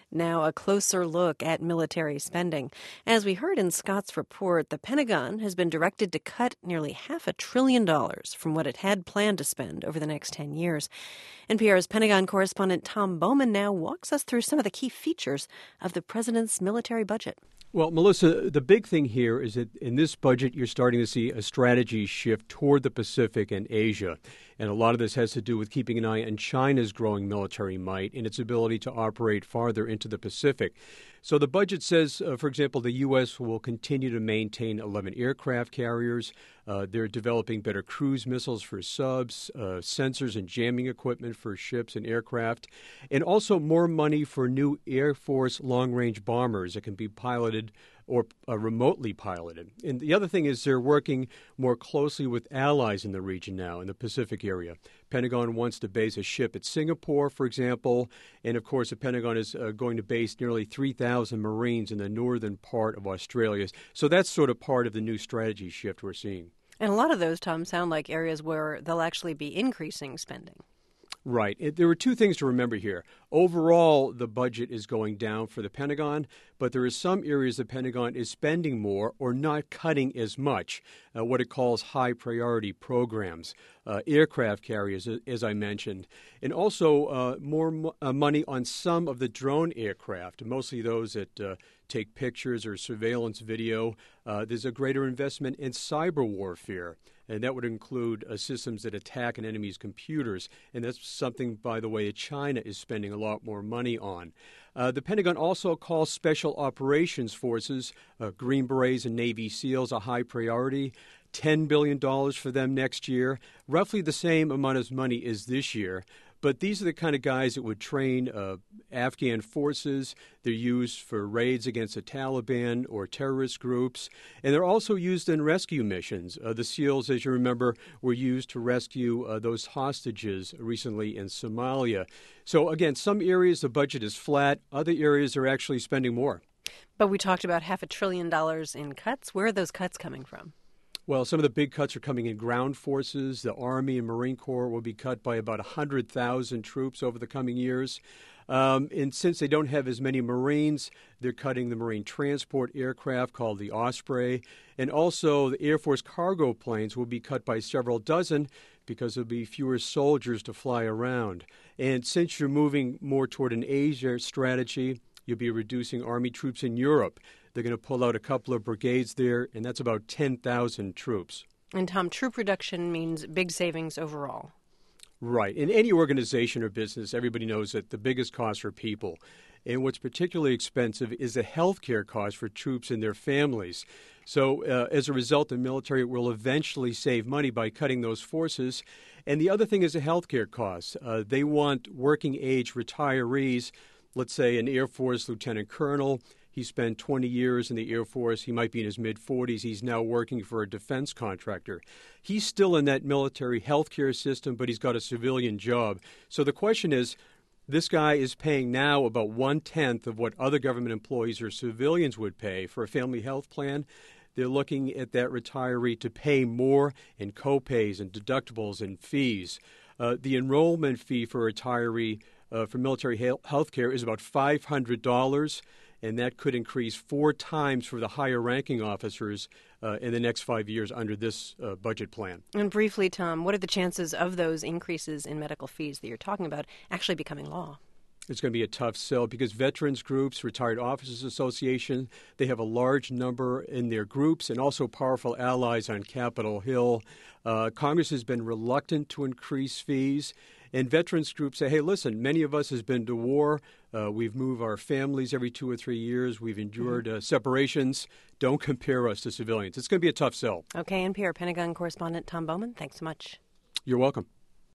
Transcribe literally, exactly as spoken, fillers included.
Now, a closer look at military spending. As we heard in Scott's report, the Pentagon has been directed to cut nearly half a trillion dollars from what it had planned to spend over the next ten years. N P R's Pentagon correspondent Tom Bowman now walks us through some of the key features of the president's military budget. Well, Melissa, the big thing here is that in this budget, you're starting to see a strategy shift toward the Pacific and Asia. And a lot of this has to do with keeping an eye on China's growing military might and its ability to operate farther into the Pacific. So the budget says, uh, for example, the U S will continue to maintain eleven aircraft carriers. Uh, they're developing better cruise missiles for subs, uh, sensors and jamming equipment for ships and aircraft, and also more money for new Air Force long-range bombers that can be piloted or uh, remotely piloted. And the other thing is they're working more closely with allies in the region now, in the Pacific area. Pentagon wants to base a ship at Singapore, for example, and of course the Pentagon is uh, going to base nearly three thousand Marines in the northern part of Australia. So that's sort of part of the new strategy shift we're seeing. And a lot of those, Tom, sound like areas where they'll actually be increasing spending. Right. It, there are two things to remember here. Overall, the budget is going down for the Pentagon, but there are some areas the Pentagon is spending more or not cutting as much, uh, what it calls high-priority programs, uh, aircraft carriers, as I mentioned, and also uh, more mo- uh, money on some of the drone aircraft, mostly those that uh, take pictures or surveillance video. Uh, there's a greater investment in cyber warfare, and that would include uh, systems that attack an enemy's computers. And that's something, by the way, that China is spending a lot more money on. Uh, the Pentagon also calls Special Operations Forces, uh, Green Berets and Navy SEALs, a high priority. ten billion dollars for them next year, roughly the same amount of money as this year. But these are the kind of guys that would train uh, Afghan forces. They're used for raids against the Taliban or terrorist groups. And they're also used in rescue missions. Uh, the SEALs, as you remember, were used to rescue uh, those hostages recently in Somalia. So, again, some areas the budget is flat. Other areas are actually spending more. But we talked about half a trillion dollars in cuts. Where are those cuts coming from? Well, some of the big cuts are coming in ground forces. The Army and Marine Corps will be cut by about one hundred thousand troops over the coming years. Um, and since they don't have as many Marines, they're cutting the Marine transport aircraft called the Osprey. And also the Air Force cargo planes will be cut by several dozen because there'll be fewer soldiers to fly around. And since you're moving more toward an Asia strategy, you'll be reducing Army troops in Europe. They're going to pull out a couple of brigades there, and that's about ten thousand troops. And, Tom, troop reduction means big savings overall. Right. In any organization or business, everybody knows that the biggest costs are people. And what's particularly expensive is the health care cost for troops and their families. So uh, as a result, the military will eventually save money by cutting those forces. And the other thing is the health care costs. Uh, they want working-age retirees, let's say an Air Force lieutenant colonel. He spent twenty years in the Air Force. He might be in his mid-forties. He's now working for a defense contractor. He's still in that military health care system, but he's got a civilian job. So the question is, this guy is paying now about one-tenth of what other government employees or civilians would pay for a family health plan. They're looking at that retiree to pay more in co-pays and deductibles and fees. Uh, the enrollment fee for a retiree uh, for military health care is about five hundred dollars. And that could increase four times for the higher-ranking officers uh, in the next five years under this uh, budget plan. And briefly, Tom, what are the chances of those increases in medical fees that you're talking about actually becoming law? It's going to be a tough sell because veterans groups, Retired Officers Association, they have a large number in their groups and also powerful allies on Capitol Hill. Uh, Congress has been reluctant to increase fees. And veterans groups say, hey, listen, many of us has been to war. Uh, we've moved our families every two or three years. We've endured uh, separations. Don't compare us to civilians. It's going to be a tough sell. Okay, N P R Pentagon correspondent Tom Bowman, thanks so much. You're welcome.